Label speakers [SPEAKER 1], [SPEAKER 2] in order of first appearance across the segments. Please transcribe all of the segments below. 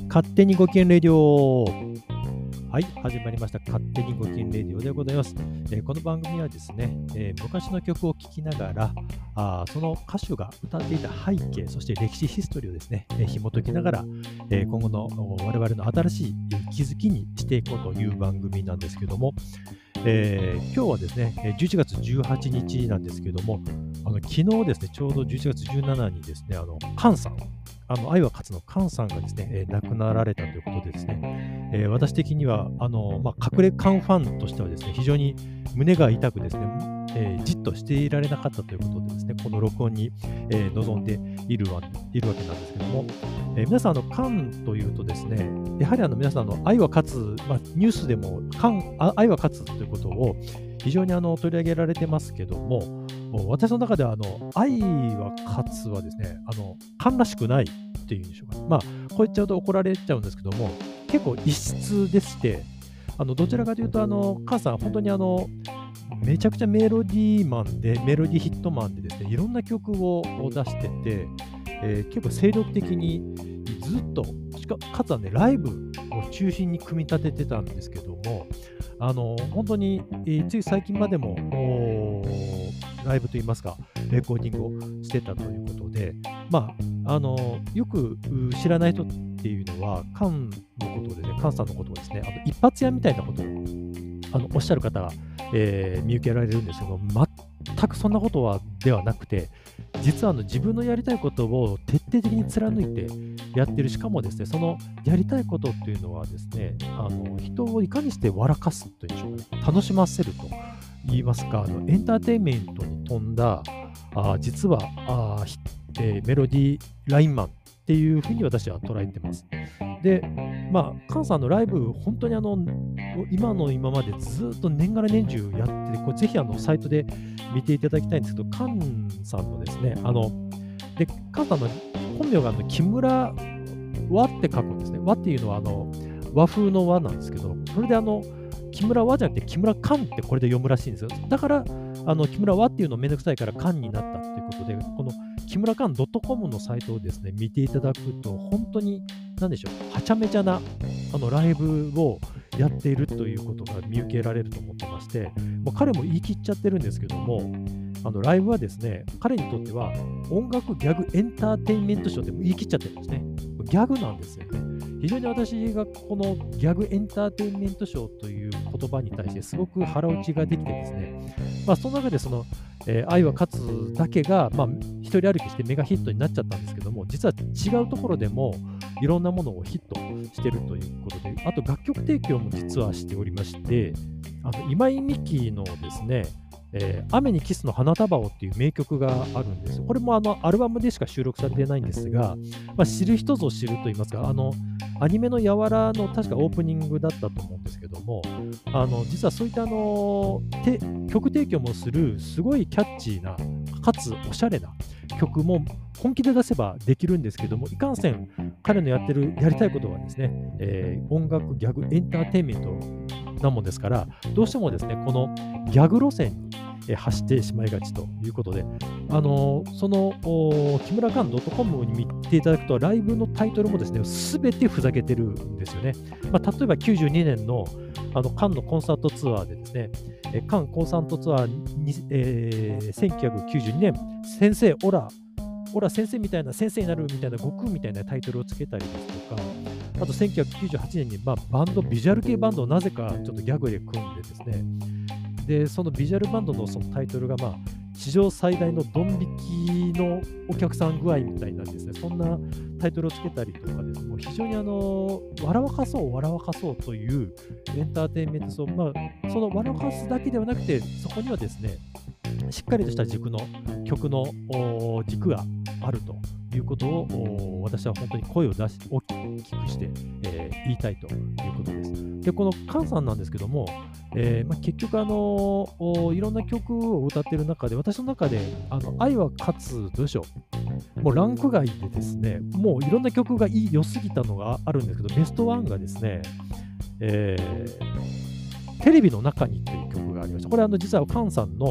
[SPEAKER 1] 勝手にご機嫌レディオ。はい、始まりました。勝手にご機嫌レディオでございます。この番組はですね、昔の曲を聴きながら、その歌手が歌っていた背景、そして歴史ヒストリーをですね、紐解きながら、今後の我々の新しい気づきにしていこうという番組なんですけども、今日はですね、11月18日なんですけども、昨日ですね、ちょうど11月17日にですね、菅さん、愛は勝つの菅さんがですね、亡くなられたということでですね、私的には隠れ菅ファンとしてはですね、非常に胸が痛くですね、じっとしていられなかったということでですね、この録音に、臨んでいるわけなんですけども、皆さん菅というとですね、やはり皆さん愛は勝つ、ニュースでも愛は勝つということを非常に取り上げられてますけども、私の中では愛は勝つはですね、菅らしくないっていうんでしょうか。こう言っちゃうと怒られちゃうんですけども、結構異質でして、どちらかというと菅さん本当にめちゃくちゃメロディーヒットマンでですね、いろんな曲を出してて、結構精力的にずっとかつはね、ライブを中心に組み立ててたんですけども、本当に、つい最近までもライブといいますか、レコーディングをしてたということで、よく知らない人っていうのは、菅のことでね、菅さんのことをですね、一発屋みたいなことをおっしゃる方が、見受けられるんですけど、全くそんなことではなくて、実は自分のやりたいことを徹底的に貫いてやってる。しかもですね、そのやりたいことっていうのはですね、人をいかにして笑かすというんでしょうかね、楽しませると言いますか、エンターテインメントに富んだ実はメロディーラインマンっていうふうに私は捉えてます。で、菅さんのライブ、本当に今までずっと年がら年中やってて、これぜひサイトで見ていただきたいんですけど、菅さんのですね、菅さんの本名が木村和って書くんですね。和っていうのは和風の和なんですけど、それで木村和じゃなくて木村菅ってこれで読むらしいんですよ。だから木村和っていうのめんどくさいから菅になったということで、この木村菅 .com のサイトをですね、見ていただくと、本当に何でしょう、はちゃめちゃなライブをやっているということが見受けられると思ってまして、もう彼も言い切っちゃってるんですけども、ライブはですね、彼にとっては音楽ギャグエンターテインメントショーでも言い切っちゃってるんですね。ギャグなんですよね。非常に私がこのギャグエンターテインメントショーという言葉に対してすごく腹落ちができてですね、その中で愛は勝つだけが、一人歩きしてメガヒットになっちゃったんですけども、実は違うところでもいろんなものをヒットしてるということで、あと楽曲提供も実はしておりまして、今井美樹のですね、雨にキスの花束をっていう名曲があるんですよ。これもアルバムでしか収録されてないんですが、知る人ぞ知ると言いますか、アニメのやわらの確かオープニングだったと思うんですけども、実はそういった曲提供もするすごいキャッチーなかつおしゃれな曲も本気で出せばできるんですけども、いかんせん彼のやりたいことはですね、音楽ギャグエンターテインメントなもんですから、どうしてもですね、このギャグ路線に走ってしまいがちということで、その木村カン .com に見ていただくと、ライブのタイトルもですね、すべてふざけてるんですよね。例えば92年のカンのコンサートツアーでですね、カンコンサートツアーに、1992年、先生、オラ先生みたいな、先生になるみたいな、悟空みたいなタイトルをつけたりですとか、あと1998年にバンド、ビジュアル系バンドをなぜかちょっとギャグで組んでですね、で、そのビジュアルバンドのそのタイトルが、史上最大のドン引きのお客さん具合みたいなんですね。そんなタイトルをつけたりとかですね、もう非常に笑わかそうというエンターテインメント、その笑わかすだけではなくて、そこにはですね、しっかりとした曲の軸があるということを、私は本当に声を大きくして、言いたいということです。で、この菅さんなんですけども、結局いろんな曲を歌っている中で、私の中で愛は勝つ、どうでしょう、もうランク外でですね、もういろんな曲が良すぎたのがあるんですけど、ベストワンがですね、テレビの中にという曲がありました。これ実は菅さんの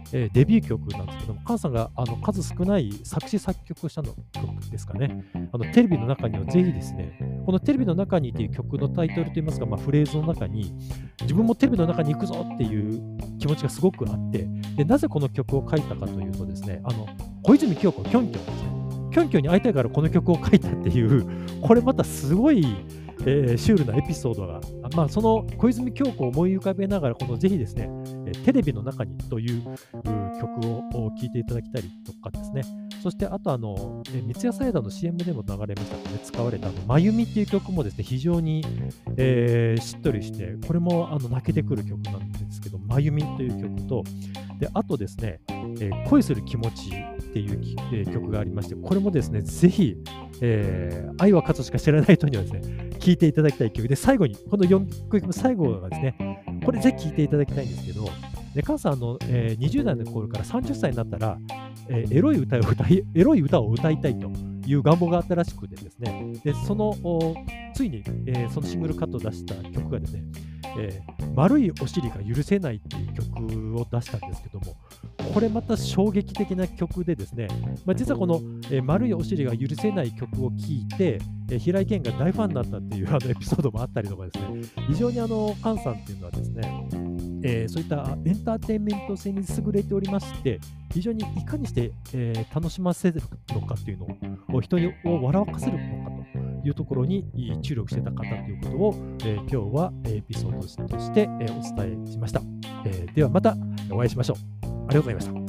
[SPEAKER 1] デビュー曲なんですけども、菅さんが数少ない作詞作曲をしたの曲ですかね。テレビの中にはぜひですね、このテレビの中にっていう曲のタイトルといいますか、フレーズの中に、自分もテレビの中に行くぞっていう気持ちがすごくあって、でなぜこの曲を書いたかというとですね、小泉今日子、キョンキョンですね。キョンキョンに会いたいからこの曲を書いたっていう、これまたすごい、シュールなエピソードが、その小泉今日子を思い浮かべながら、ぜひですね、テレビの中にという曲を聴いていただきたりとかですね、そしてあと三ツ矢サイダーの CM でも流れましたね、使われたまゆみっていう曲もですね、非常に、しっとりして、これも泣けてくる曲なんですけど、まゆみという曲と、であとですね、恋する気持ちっていう、曲がありまして、これもですね、ぜひ、愛は勝つしか知らない人にはですね、聴いていただきたい曲で、最後に、この4曲目最後がですね、これぜひ聴いていただきたいんですけど、で菅さん20代の頃から30歳になったら、エロい歌を歌いたいという願望があったらしくてですね、でついに、そのシングルカットを出した曲がですね、丸いお尻が許せないっていう曲を出したんですけども、これまた衝撃的な曲でですね、実はこの、丸いお尻が許せない曲を聴いて、平井堅が大ファンになったっていうエピソードもあったりとかですね、非常に菅さんっていうのはですね、そういったエンターテインメント性に優れておりまして、非常にいかにして、楽しませるのかというのを、人を笑わせるのかというところに注力してた方ということを、今日はエピソードとして、お伝えしました。ではまたお会いしましょう。ありがとうございました。